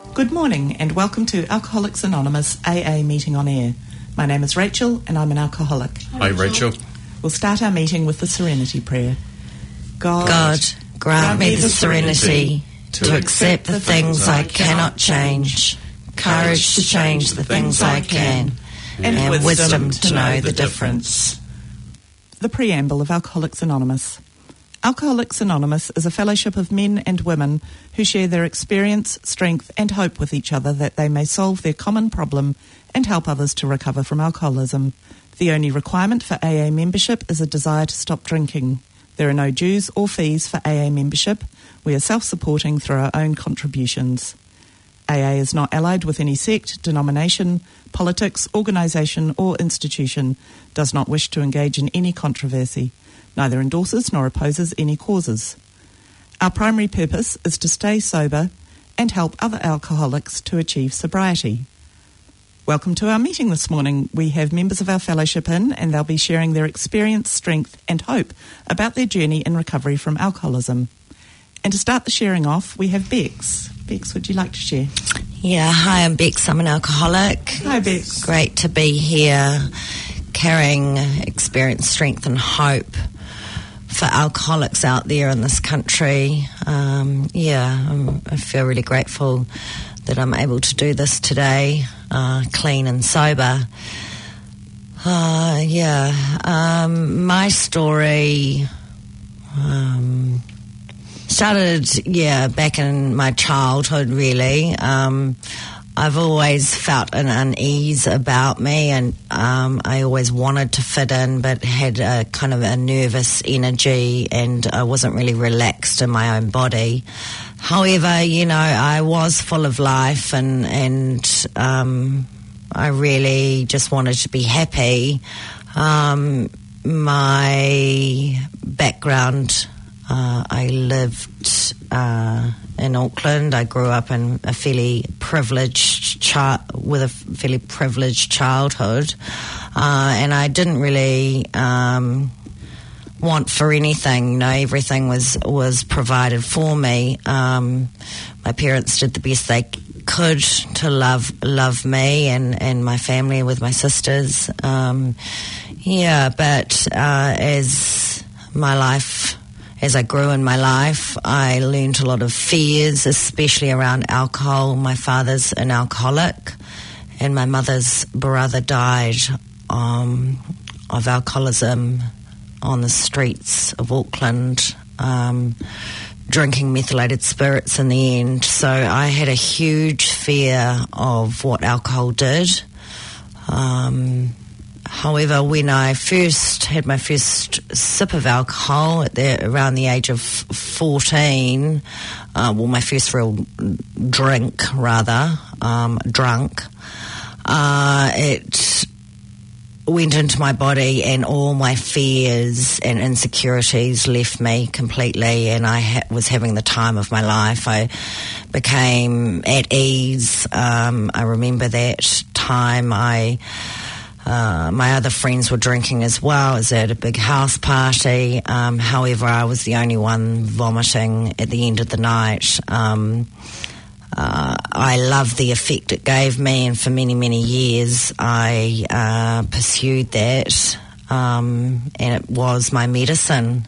Good morning and welcome to Alcoholics Anonymous AA Meeting on Air. My name is Rachel and I'm an alcoholic. Hi Rachel. We'll start our meeting with the Serenity Prayer. God, grant me the serenity to accept the things I cannot change, courage to change the things I can, and wisdom to know the difference. The preamble of Alcoholics Anonymous. Alcoholics Anonymous is a fellowship of men and women who share their experience, strength and hope with each other that they may solve their common problem and help others to recover from alcoholism. The only requirement for AA membership is a desire to stop drinking. There are no dues or fees for AA membership. We are self-supporting through our own contributions. AA is not allied with any sect, denomination, politics, organisation or institution, does not wish to engage in any controversy, neither endorses nor opposes any causes. Our primary purpose is to stay sober and help other alcoholics to achieve sobriety. Welcome to our meeting this morning. We have members of our fellowship in and they'll be sharing their experience, strength and hope about their journey in recovery from alcoholism. And to start the sharing off, we have Bex. Bex, would you like to share? Yeah, hi, I'm Bex. I'm an alcoholic. Hi, Bex. Great to be here carrying experience, strength and hope for alcoholics out there in this country. I feel really grateful that I'm able to do this today, clean and sober. My story started, back in my childhood, really. I've always felt an unease about me, and I always wanted to fit in, but had a kind of a nervous energy, and I wasn't really relaxed in my own body. However, I was full of life, and I really just wanted to be happy. My background, I lived in Auckland. I grew up in a fairly privileged childhood, and I didn't really want for anything. Everything was provided for me. My parents did the best they could to love me and my family with my sisters. As I grew in my life, I learned a lot of fears, especially around alcohol. My father's an alcoholic, and my mother's brother died of alcoholism on the streets of Auckland, drinking methylated spirits in the end. So I had a huge fear of what alcohol did. However, when I first had my first sip of alcohol around the age of 14, my first real drunk, it went into my body and all my fears and insecurities left me completely, and I was having the time of my life. I became at ease. I remember that time. My other friends were drinking as well. I was at a big house party. However, I was the only one vomiting at the end of the night. I loved the effect it gave me, and for many, many years I pursued that, and it was my medicine.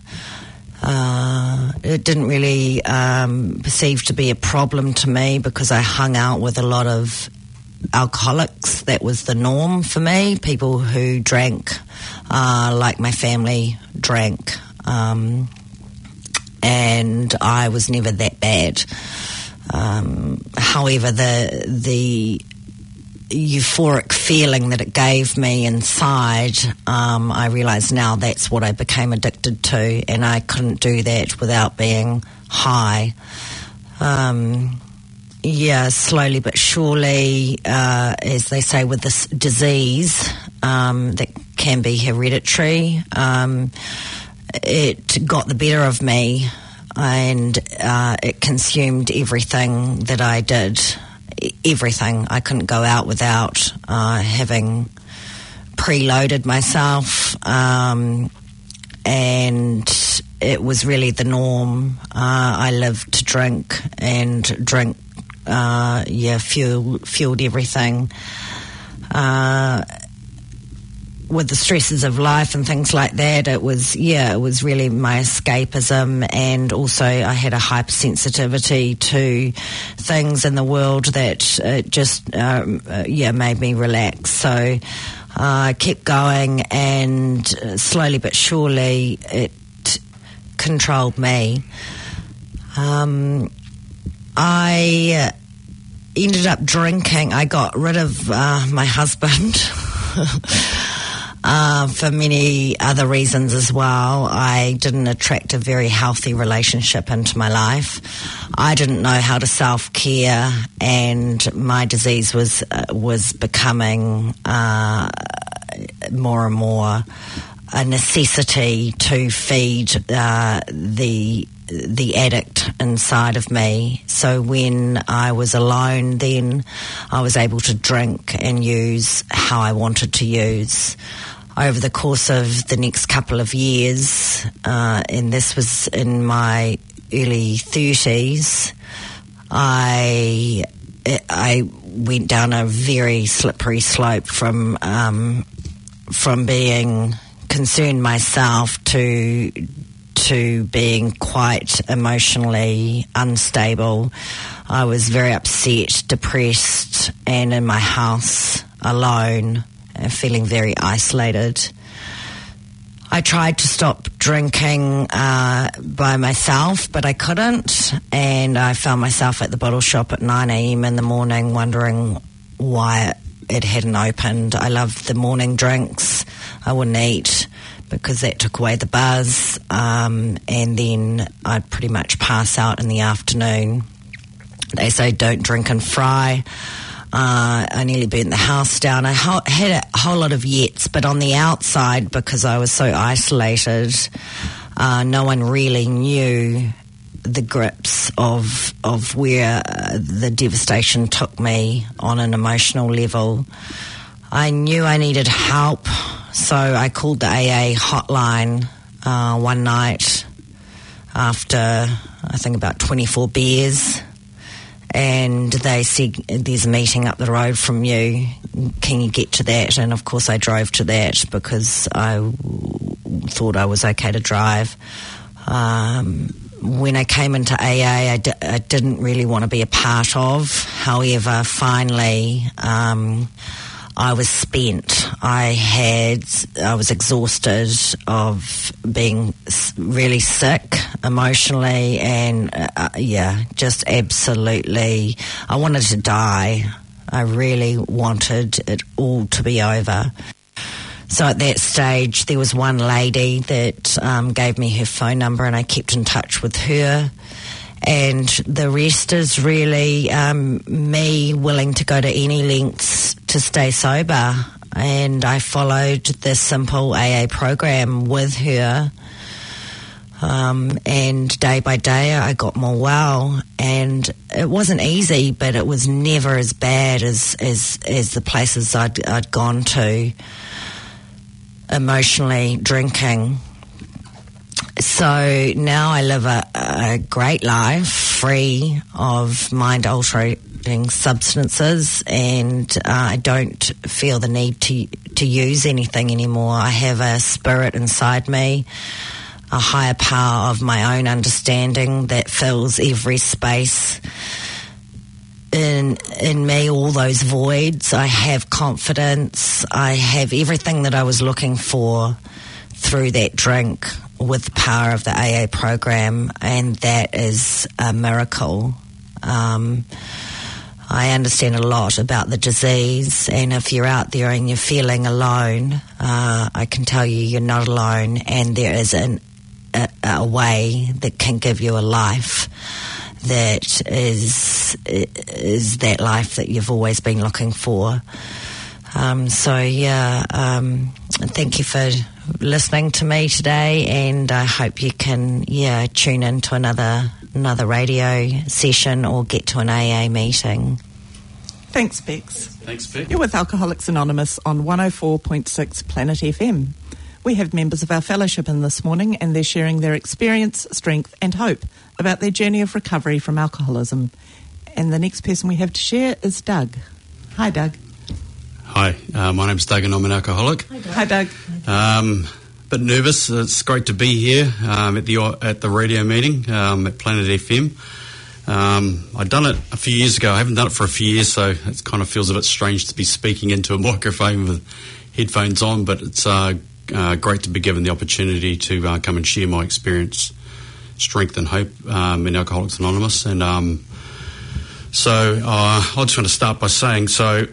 It didn't really perceive to be a problem to me because I hung out with a lot of alcoholics. That was the norm for me, people who drank like my family drank, and I was never that bad. However, the euphoric feeling that it gave me inside, I realise now that's what I became addicted to, and I couldn't do that without being high. Slowly but surely, as they say with this disease that can be hereditary, it got the better of me, and it consumed everything that I did. Everything. I couldn't go out without having preloaded myself, and it was really the norm. I lived to drink, and drink fueled everything. With the stresses of life and things like that, it was really my escapism, and also I had a hypersensitivity to things in the world that just made me relax. So I kept going, and slowly but surely it controlled me. I ended up drinking. I got rid of my husband for many other reasons as well. I didn't attract a very healthy relationship into my life. I didn't know how to self-care, and my disease was becoming more and more a necessity to feed the addict inside of me. So when I was alone, then I was able to drink and use how I wanted to use. Over the course of the next couple of years, and this was in my early 30s, I went down a very slippery slope from being concerned myself to being quite emotionally unstable. I was very upset, depressed, and in my house alone, feeling very isolated. I tried to stop drinking by myself, but I couldn't, and I found myself at the bottle shop at 9 a.m. in the morning wondering why it hadn't opened. I loved the morning drinks. I wouldn't eat because that took away the buzz, and then I'd pretty much pass out in the afternoon. They say don't drink and fry. I nearly burnt the house down. I had a whole lot of yets, but on the outside, because I was so isolated, no one really knew the grips of where the devastation took me on an emotional level. I knew I needed help, so I called the AA hotline one night after, I think, about 24 beers, and they said, there's a meeting up the road from you, can you get to that? And of course I drove to that because I thought I was okay to drive. When I came into AA, I didn't really want to be a part of. However, finally, I was spent. I was exhausted of being really sick emotionally, and just absolutely, I wanted to die. I really wanted it all to be over. So at that stage, there was one lady that gave me her phone number, and I kept in touch with her. And the rest is really me willing to go to any lengths to stay sober. And I followed the simple AA program with her. And day by day I got more well. And it wasn't easy, but it was never as bad as the places I'd gone to emotionally drinking. So now I live a great life, free of mind-altering substances, and I don't feel the need to use anything anymore. I have a spirit inside me, a higher power of my own understanding that fills every space in me, all those voids. I have confidence. I have everything that I was looking for through that drink with the power of the AA program, and that is a miracle. I understand a lot about the disease, and if you're out there and you're feeling alone, I can tell you you're not alone, and there is a way that can give you a life that is that life that you've always been looking for. Thank you for listening to me today, and I hope you can tune into another radio session or get to an AA meeting. Thanks, Bex. Thanks, Bex. You're with Alcoholics Anonymous on 104.6 Planet FM. We have members of our fellowship in this morning, and they're sharing their experience, strength and hope about their journey of recovery from alcoholism. And the next person we have to share is Doug. Hi, Doug. Hi, my name's Doug and I'm an alcoholic. Hi, Doug. Bit nervous. It's great to be here at the radio meeting at Planet FM. I'd done it a few years ago. I haven't done it for a few years, so it kind of feels a bit strange to be speaking into a microphone with headphones on, but it's great to be given the opportunity to come and share my experience, strength and hope in Alcoholics Anonymous. And so I just want to start by saying,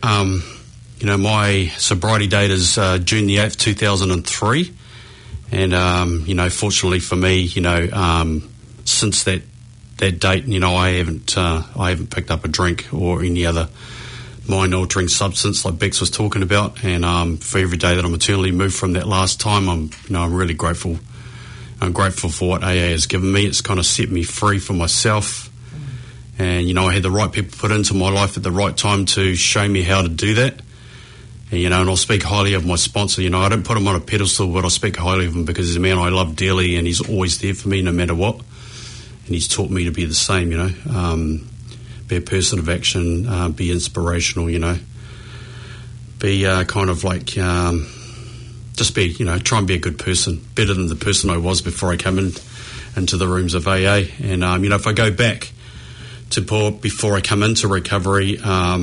my sobriety date is June the 8th, 2003. And, fortunately for me, since that date, I haven't picked up a drink or any other mind-altering substance like Bex was talking about. And for every day that I'm eternally moved from that last time, I'm really grateful. I'm grateful for what AA has given me. It's kind of set me free for myself. And, I had the right people put into my life at the right time to show me how to do that. And I'll speak highly of my sponsor. I don't put him on a pedestal, but I speak highly of him because he's a man I love dearly and he's always there for me no matter what. And he's taught me to be the same, be a person of action, be inspirational, be kind of like, just be, try and be a good person, better than the person I was before I came into the rooms of AA. And, if I go back to before I come into recovery,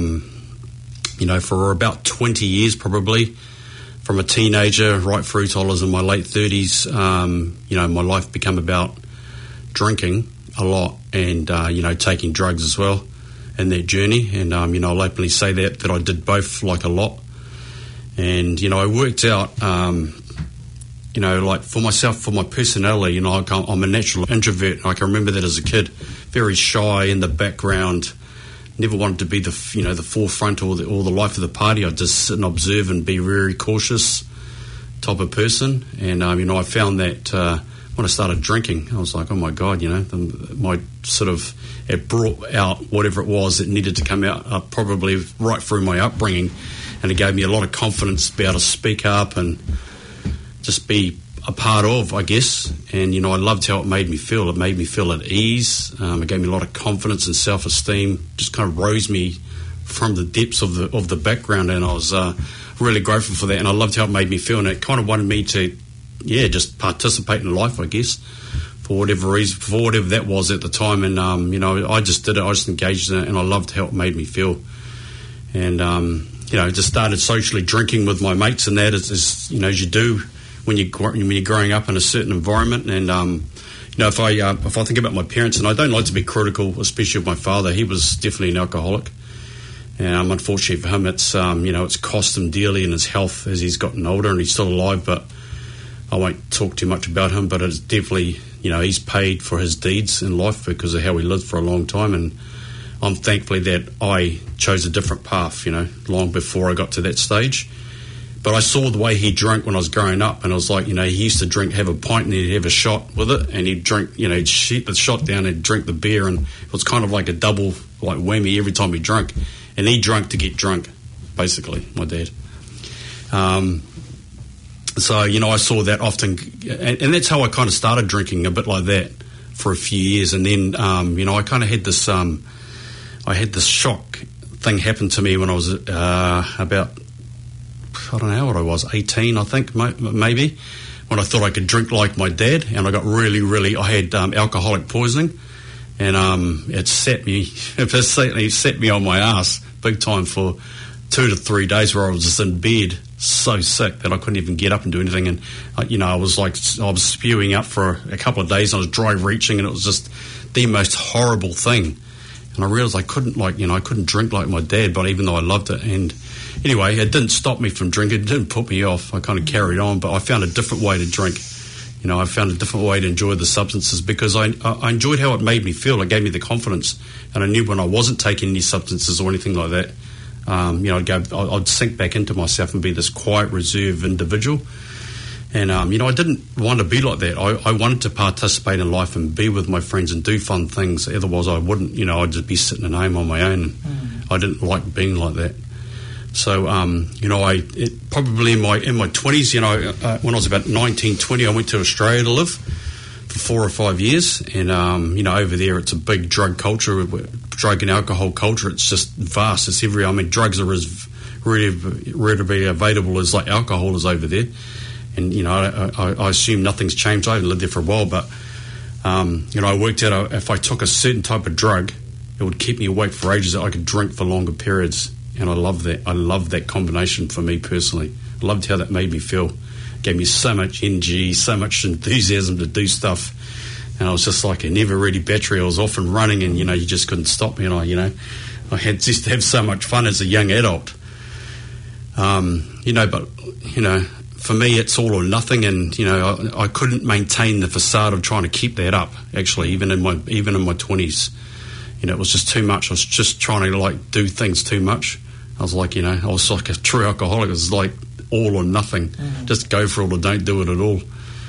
for about 20 years probably, from a teenager right through till I was in my late 30s, my life became about drinking a lot and, taking drugs as well in that journey. And, I'll openly say that I did both like a lot. And, I worked out, like for myself, for my personality, I'm a natural introvert. I can remember that as a kid, very shy in the background. Never wanted to be the forefront or the life of the party. I'd just sit and observe and be very cautious type of person. And, I found that when I started drinking, I was like, oh my God, it brought out whatever it was that needed to come out probably right through my upbringing. And it gave me a lot of confidence to be able to speak up and just be a part of, I guess. And, I loved how it made me feel. It made me feel at ease. It gave me a lot of confidence and self-esteem. Just kind of rose me from the depths of the background. And I was really grateful for that. And I loved how it made me feel. And it kind of wanted me to, just participate in life, I guess, for whatever reason, for whatever that was at the time. And, I just did it. I just engaged in it. And I loved how it made me feel. And, just started socially drinking with my mates and that, as you do when you're growing up in a certain environment. And if I think about my parents, and I don't like to be critical, especially of my father, he was definitely an alcoholic, and unfortunately for him, it's it's cost him dearly in his health as he's gotten older, and he's still alive. But I won't talk too much about him. But it's definitely he's paid for his deeds in life because of how he lived for a long time, and I'm thankfully that I chose a different path, long before I got to that stage. But I saw the way he drank when I was growing up, and I was like, he used to drink, have a pint, and he'd have a shot with it, and he'd drink, he'd shoot the shot down and drink the beer, and it was kind of like a double, like whammy every time he drank. And he drank to get drunk, basically, my dad. So, I saw that often, and that's how I kind of started drinking, a bit like that, for a few years. And then, I kind of had this, I had this shock thing happen to me when I was about, I don't know how old I was, 18, I think, maybe, when I thought I could drink like my dad, and I got really, I had alcoholic poisoning, and it set me on my ass big time for 2 to 3 days, where I was just in bed so sick that I couldn't even get up and do anything. And I was spewing up for a couple of days, and I was dry reaching, and it was just the most horrible thing. And I realised I couldn't drink like my dad, but even though I loved it. And anyway, it didn't stop me from drinking. It didn't put me off. I kind of carried on, but I found a different way to drink. I found a different way to enjoy the substances because I enjoyed how it made me feel. It gave me the confidence, and I knew when I wasn't taking any substances or anything like that, I'd sink back into myself and be this quiet, reserved individual. And, I didn't want to be like that. I wanted to participate in life and be with my friends and do fun things. Otherwise, I wouldn't, I'd just be sitting at home on my own. I didn't like being like that. So, probably in my 20s, when I was about 19, 20, I went to Australia to live for 4 or 5 years. And, over there, it's a big drug culture. drug and alcohol culture, it's just vast. It's everywhere. I mean, drugs are as readily available as like alcohol is over there. And, you know, I assume nothing's changed. I haven't lived there for a while, but, you know, I worked out if I took a certain type of drug, it would keep me awake for ages. I could drink for longer periods. And I love that. I love that combination for me personally. I loved how that made me feel. It gave me so much energy, so much enthusiasm to do stuff. And I was just like a never-ready battery. I was off and running, and, you know, you just couldn't stop me. And I had just to have so much fun as a young adult. You know, but, you know, for me, it's all or nothing, and, you know, I couldn't maintain the facade of trying to keep that up, actually, even in my 20s. You know, it was just too much. I was just trying to, like, do things too much. I was like, you know, I was like a true alcoholic. It was like all or nothing. Mm-hmm. Just go for it or don't do it at all.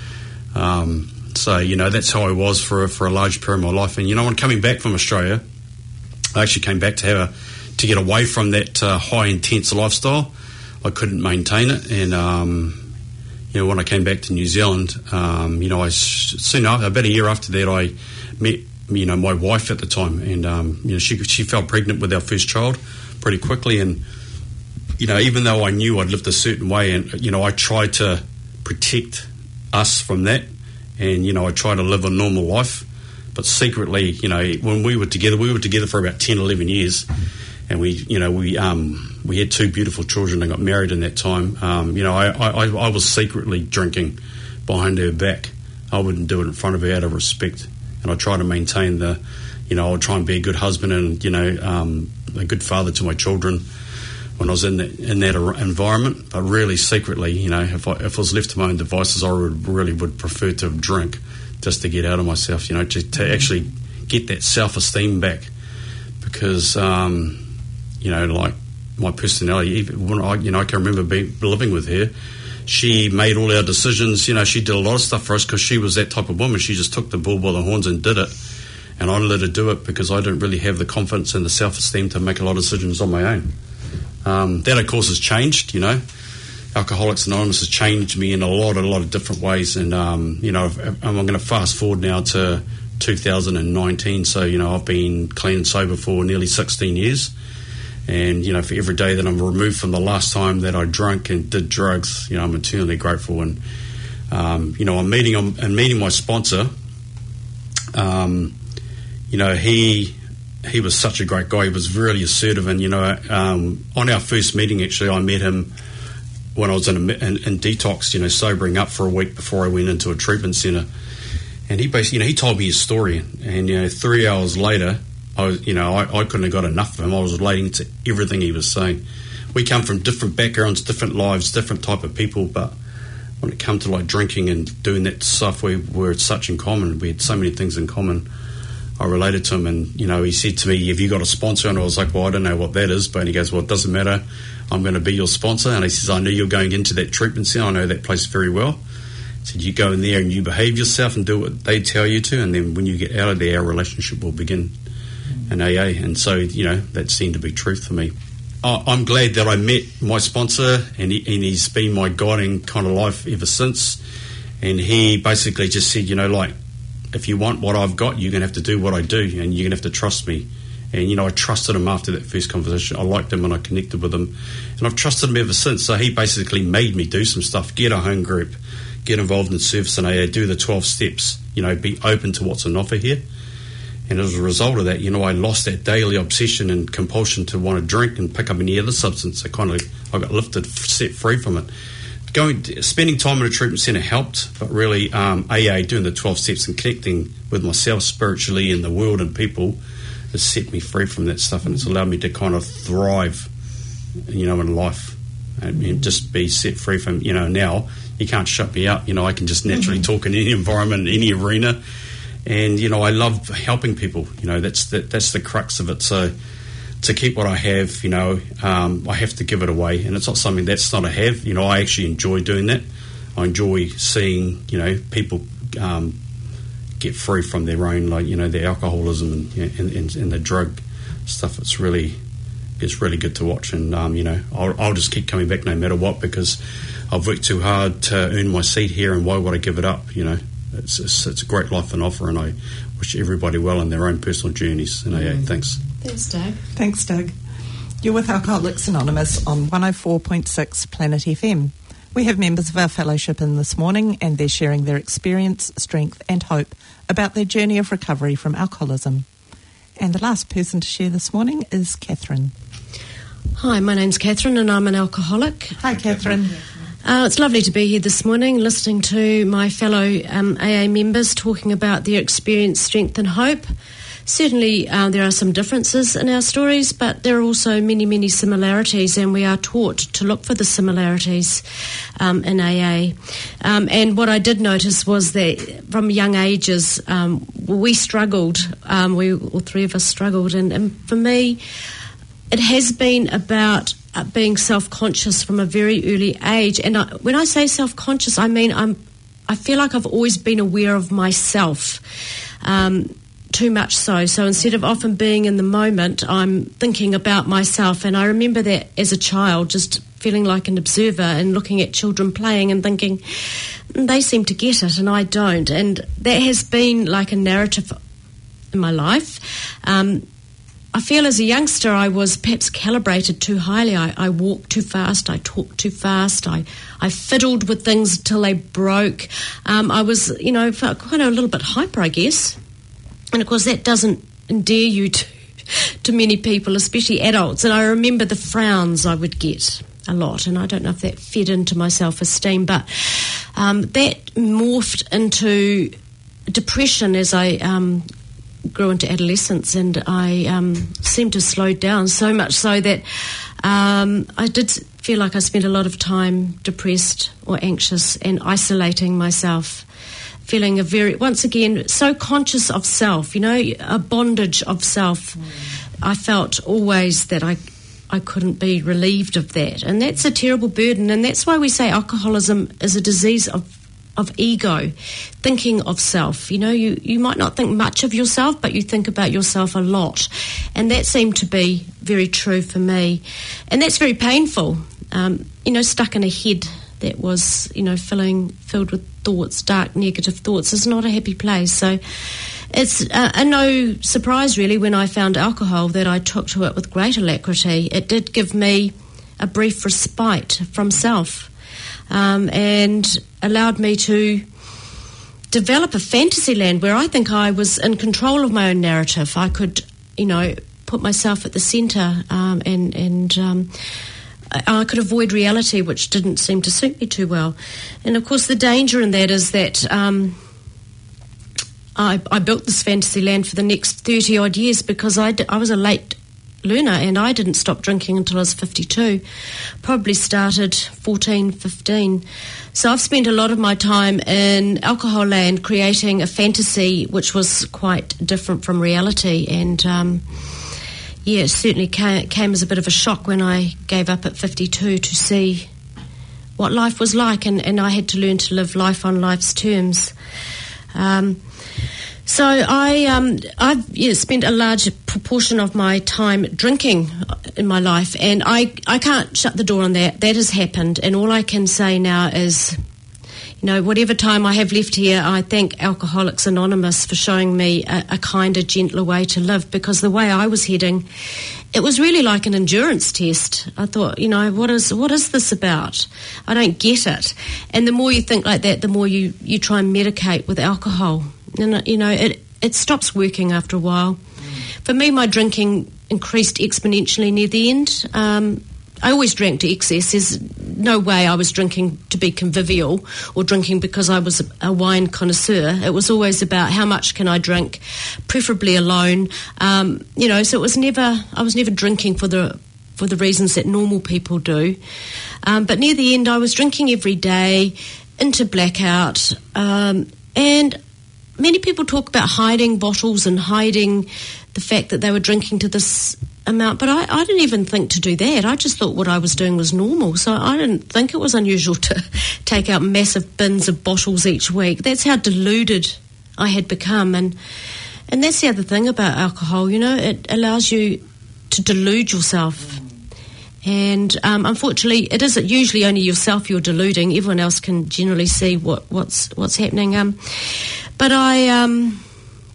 So, you know, that's how I was for a large period of my life. And, you know, when coming back from Australia, I actually came back to get away from that high, intense lifestyle. I couldn't maintain it. And, you know, when I came back to New Zealand, you know, soon after, about a year after that, I met, you know, my wife at the time. And, you know, she fell pregnant with our first child pretty quickly. And, you know, even though I knew I'd lived a certain way, and, you know, I tried to protect us from that. And, you know, I tried to live a normal life. But secretly, you know, when we were together for about 10, 11 years. And we had two beautiful children and got married in that time. You know, I was secretly drinking behind her back. I wouldn't do it in front of her out of respect. And I try to maintain you know, I'll try and be a good husband and, you know, a good father to my children when I was in that environment. But really secretly, you know, if I was left to my own devices, I would prefer to drink just to get out of myself, you know, to actually get that self-esteem back. Because, you know, like my personality, even when I can remember living with her, she made all our decisions. You know, she did a lot of stuff for us because she was that type of woman. She just took the bull by the horns and did it. And I let her do it because I didn't really have the confidence and the self-esteem to make a lot of decisions on my own. That, of course, has changed, you know. Alcoholics Anonymous has changed me in a lot of different ways. And, you know, I'm going to fast forward now to 2019. So, you know, I've been clean and sober for nearly 16 years. And, you know, for every day that I'm removed from the last time that I drank and did drugs, you know, I'm eternally grateful. And, you know, I'm meeting my sponsor. You know, he was such a great guy. He was really assertive. And, you know, on our first meeting, actually, I met him when I was in detox, you know, sobering up for a week before I went into a treatment centre. And he basically, you know, he told me his story. And, you know, 3 hours later, I couldn't have got enough of him. I was relating to everything he was saying. We come from different backgrounds, different lives, different type of people, but when it comes to like drinking and doing that stuff, we were such in common. We had so many things in common. I related to him, and, you know, he said to me, "Have you got a sponsor?" And I was like, "Well, I don't know what that is," but he goes, "Well, it doesn't matter. I'm going to be your sponsor." And he says, "I know you're going into that treatment center. I know that place very well." He said, "You go in there and you behave yourself and do what they tell you to, and then when you get out of there, our relationship will begin." And AA, and so, you know, that seemed to be truth for me. I'm glad that I met my sponsor, and he's been my guiding kind of life ever since. And he basically just said, you know, like, if you want what I've got, you're going to have to do what I do, and you're going to have to trust me. And, you know, I trusted him after that first conversation. I liked him and I connected with him, and I've trusted him ever since. So he basically made me do some stuff, get a home group, get involved in service in AA, do the 12 steps, you know, be open to what's on offer here. And as a result of that, you know, I lost that daily obsession and compulsion to want to drink and pick up any other substance. I got lifted, set free from it. Spending time in a treatment centre helped, but really AA, doing the 12 steps and connecting with myself spiritually and the world and people has set me free from that stuff, and it's allowed me to kind of thrive, you know, in life and just be set free from, you know, now you can't shut me up. You know, I can just naturally talk in any environment, in any arena. And, you know, I love helping people. You know, that's the crux of it. So to keep what I have, you know, I have to give it away. And it's not something that's not a have. You know, I actually enjoy doing that. I enjoy seeing, you know, people get free from their own, like, you know, their alcoholism and the drug stuff. It's really good to watch. And, you know, I'll just keep coming back no matter what, because I've worked too hard to earn my seat here, and why would I give it up, you know? It's a great life on offer, and I wish everybody well in their own personal journeys. And thanks. Thanks, Doug. Thanks, Doug. You're with Alcoholics Anonymous on 104.6 Planet FM. We have members of our fellowship in this morning, and they're sharing their experience, strength and hope about their journey of recovery from alcoholism. And the last person to share this morning is Catherine. Hi, my name's Catherine and I'm an alcoholic. Hi, Catherine. It's lovely to be here this morning listening to my fellow AA members talking about their experience, strength and hope. Certainly there are some differences in our stories, but there are also many, many similarities, and we are taught to look for the similarities in AA. And what I did notice was that from young ages we struggled, all three of us struggled, and for me it has been about being self-conscious from a very early age. And when I say self-conscious, I mean I feel like I've always been aware of myself. Too much so. So instead of often being in the moment, I'm thinking about myself. And I remember that as a child, just feeling like an observer and looking at children playing and thinking, they seem to get it and I don't. And that has been like a narrative in my life. I feel as a youngster I was perhaps calibrated too highly. I walked too fast, I talked too fast, I fiddled with things till they broke. I was, felt kind of a little bit hyper, I guess. And, of course, that doesn't endear you to many people, especially adults. And I remember the frowns I would get a lot, and I don't know if that fed into my self-esteem, but that morphed into depression as I grew into adolescence, and I seemed to slow down so much so that I did feel like I spent a lot of time depressed or anxious and isolating myself. Feeling once again, so conscious of self, a bondage of self. I felt always that I couldn't be relieved of that. And that's a terrible burden. And that's why we say alcoholism is a disease of ego, thinking of self. You might not think much of yourself, but you think about yourself a lot. And that seemed to be very true for me. And that's very painful, stuck in a head that was, filled with thoughts, dark, negative thoughts, is not a happy place. So it's no surprise, really, when I found alcohol that I took to it with great alacrity. It did give me a brief respite from self and allowed me to develop a fantasy land where I think I was in control of my own narrative. I could, put myself at the centre and I could avoid reality, which didn't seem to suit me too well. And, of course, the danger in that is that I built this fantasy land for the next 30-odd years because I was a late learner and I didn't stop drinking until I was 52. Probably started 14, 15. So I've spent a lot of my time in alcohol land creating a fantasy which was quite different from reality, and it certainly came as a bit of a shock when I gave up at 52 to see what life was like, and I had to learn to live life on life's terms. So I've spent a large proportion of my time drinking in my life, and I can't shut the door on that. That has happened, and all I can say now is, whatever time I have left here, I thank Alcoholics Anonymous for showing me a kinder, gentler way to live, because the way I was heading, it was really like an endurance test. I thought, what is this about? I don't get it. And the more you think like that, the more you try and medicate with alcohol. And, it stops working after a while. For me, my drinking increased exponentially near the end. I always drank to excess. There's no way I was drinking to be convivial or drinking because I was a wine connoisseur. It was always about how much can I drink, preferably alone. So I was never drinking for the reasons that normal people do. But near the end, I was drinking every day into blackout. And many people talk about hiding bottles and hiding the fact that they were drinking to this amount, but I didn't even think to do that. I just thought what I was doing was normal, so I didn't think it was unusual to take out massive bins of bottles each week. That's how deluded I had become, and that's the other thing about alcohol, it allows you to delude yourself. And unfortunately, it is usually only yourself you're deluding. Everyone else can generally see what's happening. But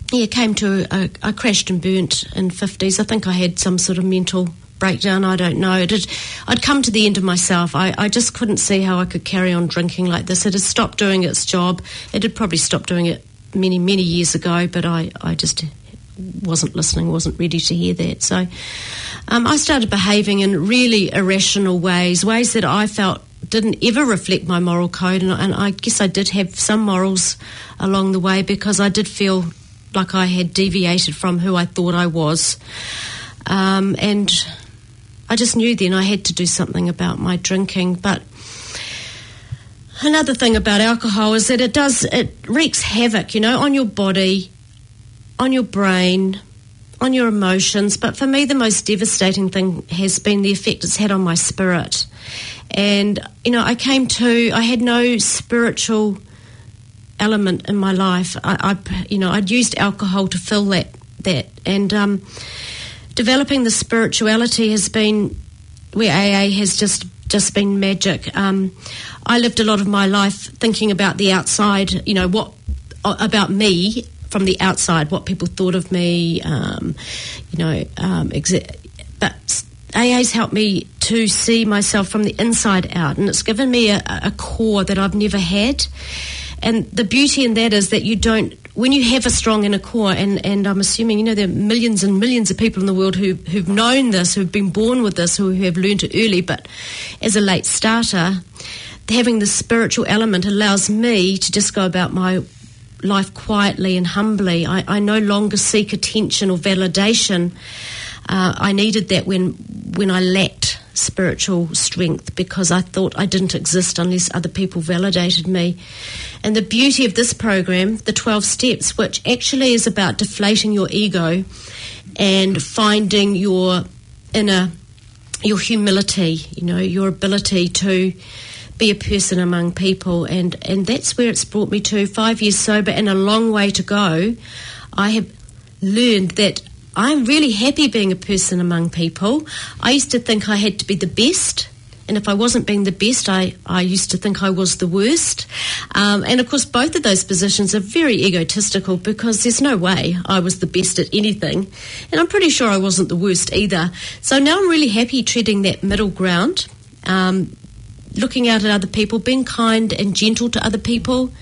came to I crashed and burnt in 50s. I think I had some sort of mental breakdown, I don't know. I'd come to the end of myself. I just couldn't see how I could carry on drinking like this. It had stopped doing its job. It had probably stopped doing it many, many years ago, but I just wasn't listening, wasn't ready to hear that. So I started behaving in really irrational ways that I felt didn't ever reflect my moral code, and I guess I did have some morals along the way, because I did feel like I had deviated from who I thought I was. And I just knew then I had to do something about my drinking. But another thing about alcohol is that it wreaks havoc, on your body, on your brain, on your emotions. But for me, the most devastating thing has been the effect it's had on my spirit. And, I had no spiritual element in my life. I'd used alcohol to fill that. And developing the spirituality has been where AA has just been magic. I lived a lot of my life thinking about the outside, what about me from the outside, what people thought of me, but AA's helped me to see myself from the inside out, and it's given me a core that I've never had. And the beauty in that is that when you have a strong inner core, and I'm assuming, there are millions and millions of people in the world who've known this, who've been born with this, who have learned it early, but as a late starter, having the spiritual element allows me to just go about my life quietly and humbly. I no longer seek attention or validation. I needed that when I lacked spiritual strength, because I thought I didn't exist unless other people validated me. And the beauty of this program, the 12 steps, which actually is about deflating your ego and finding your humility, your ability to be a person among people, and that's where it's brought me to. 5 years sober and a long way to go. I have learned that I'm really happy being a person among people. I used to think I had to be the best, and if I wasn't being the best, I used to think I was the worst. And of course, both of those positions are very egotistical, because there's no way I was the best at anything, and I'm pretty sure I wasn't the worst either. So now I'm really happy treading that middle ground, looking out at other people, being kind and gentle to other people,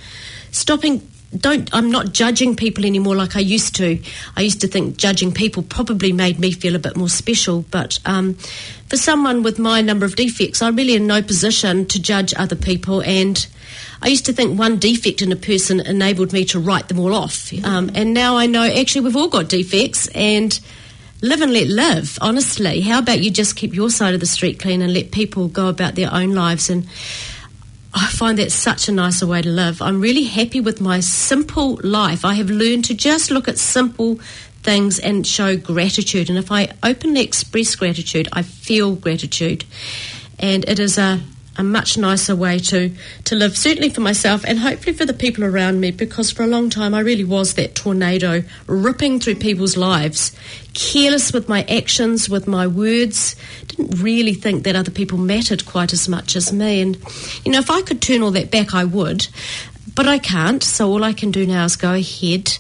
I'm not judging people anymore like I used to. I used to think judging people probably made me feel a bit more special, but for someone with my number of defects, I'm really in no position to judge other people, and I used to think one defect in a person enabled me to write them all off, and now I know actually we've all got defects, and live and let live, honestly. How about you just keep your side of the street clean and let people go about their own lives? And I find that such a nicer way to live. I'm really happy with my simple life. I have learned to just look at simple things and show gratitude. And if I openly express gratitude, I feel gratitude. And it is a much nicer way to live, certainly for myself and hopefully for the people around me, because for a long time I really was that tornado ripping through people's lives, careless with my actions, with my words, didn't really think that other people mattered quite as much as me. And, if I could turn all that back, I would, but I can't, so all I can do now is go ahead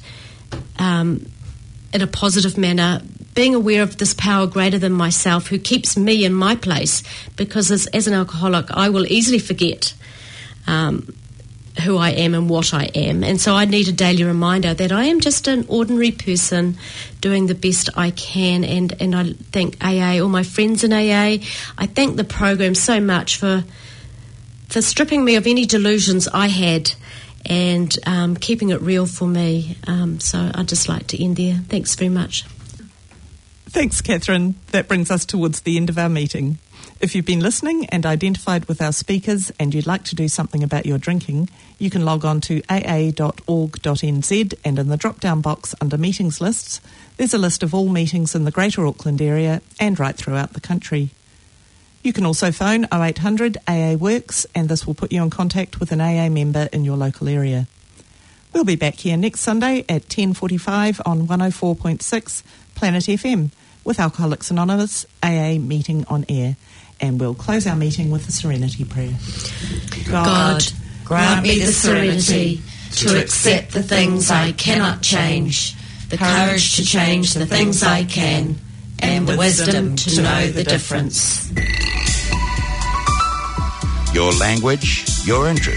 in a positive manner, being aware of this power greater than myself who keeps me in my place, because as an alcoholic I will easily forget who I am and what I am, and so I need a daily reminder that I am just an ordinary person doing the best I can. And I thank AA, all my friends in AA. I thank the program so much for stripping me of any delusions I had and keeping it real for me. So I'd just like to end there. Thanks very much. Thanks, Catherine. That brings us towards the end of our meeting. If you've been listening and identified with our speakers and you'd like to do something about your drinking, you can log on to aa.org.nz, and in the drop-down box under meetings lists, there's a list of all meetings in the Greater Auckland area and right throughout the country. You can also phone 0800 AA Works, and this will put you in contact with an AA member in your local area. We'll be back here next Sunday at 10:45 on 104.6 Planet FM with Alcoholics Anonymous AA meeting on air. And we'll close our meeting with the Serenity Prayer. God, grant me the serenity to accept the things I cannot change, the courage to change the things I can, and the wisdom to know the difference. Your language, your interest.